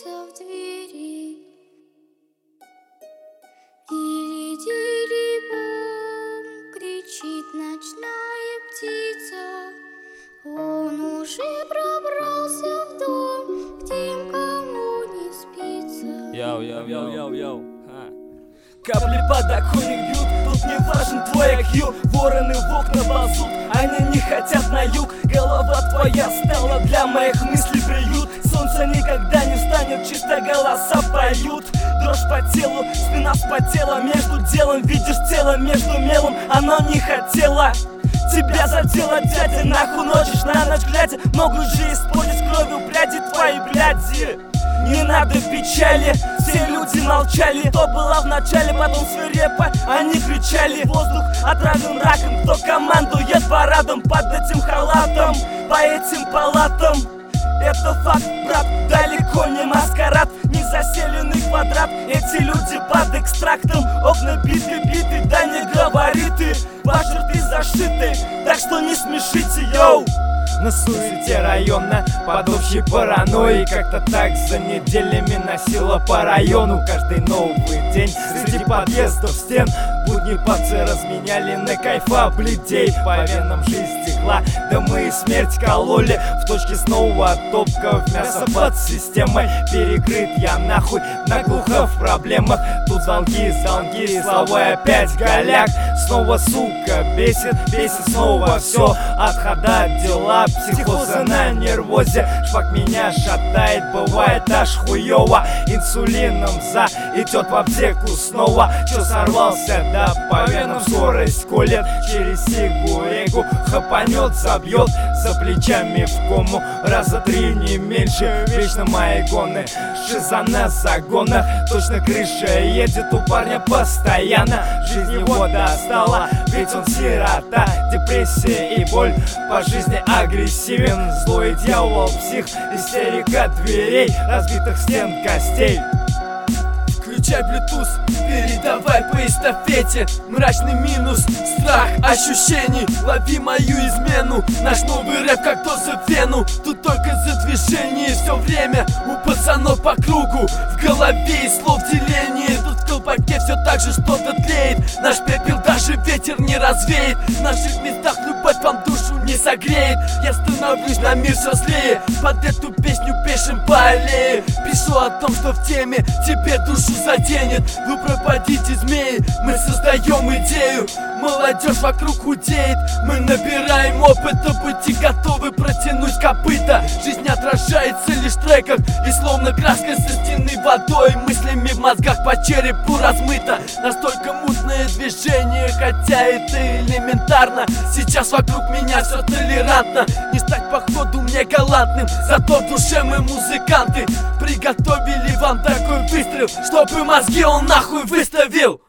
стучится в двери. Дили-дили-бом, кричит ночная птица. Он уже пробрался в дом, где никому не спится. Йоу. Капли подоконник бьют, тут не важен твой IQ. Вороны в окна ползут, они не хотят на юг. Голова твоя стала для моих мыслей приют. Солнце никогда не встанет, чисто голоса поют. Дрожь по телу, спина вспотела. Между делом видишь тело, между мелом оно не хотело. Тебя задело, дядя, нахуй ночишь на ночь глядя. Могу же испортить кровью пряди твои, бляди. Не надо печали, все люди молчали. Кто была в начале, потом свирепо они кричали. Воздух отравлен раком, кто командует парадом. Под этим халатом, по этим палатам. Это факт, брат, далеко не маскарад, не заселенный квадрат. Эти люди под экстрактом, окна биты, да не говори ты. Ваши рты зашиты, так что не смешите, йоу. На суете района, под общей паранойей. Как-то так за неделями носила по району. Каждый новый день среди подъездов, стен будни пацы разменяли на кайфа бледей. По венам жизнь текла, да мы и смерть кололи. В точке снова топка в мясо под системой. Перекрыт я нахуй, наглухо в проблемах. Тут долги, слова опять голяк. Снова сука бесит снова все. Отхода дела, психоза на нервозе. Шпак меня шатает, бывает аж хуёво. Инсулином идет в аптеку снова. Чё сорвался, да по венам скорость колет. Через сигу хапанет, забьет за плечами в кому. Раза 3 не меньше, вечно мои гоны. Шиза на загонах, точно крыша едет у парня постоянно. Жизнь его достала, ведь он сирота. Депрессия и боль, по жизни агрессивен. Злой дьявол, псих, истерика дверей, разбитых стен костей. Включай Bluetooth, передавай по эстафете. Мрачный минус, страх ощущений. Лови мою измену, наш новый рэп как доза в вену. Тут только за движение все время у пацанов по кругу. В голове и слов деление. Тут в колпаке все так же что-то тлеет. Наш пепел даже ветер не развеет. В наших местах любовь вам душу не согреет. Я становлюсь на мир все злее. Под эту песню пешим по аллее. Пишу о том, что в теме тебе душу заденет. Вы пропадите, змеи, мы создаем идею. Молодежь вокруг худеет. Мы набираем опыта, будьте готовы протянуть копыта. Жизнь отражается лишь в треках. И словно краской со стены водой. Мыслями в мозгах по черепу размыто. Настолько мутное движение, хотя это элементарно. Сейчас вокруг меня все толерантно. Не стать походу мне галантным, зато в душе мы музыканты. Приготовили вам такой выстрел, чтобы мозги он нахуй выставил.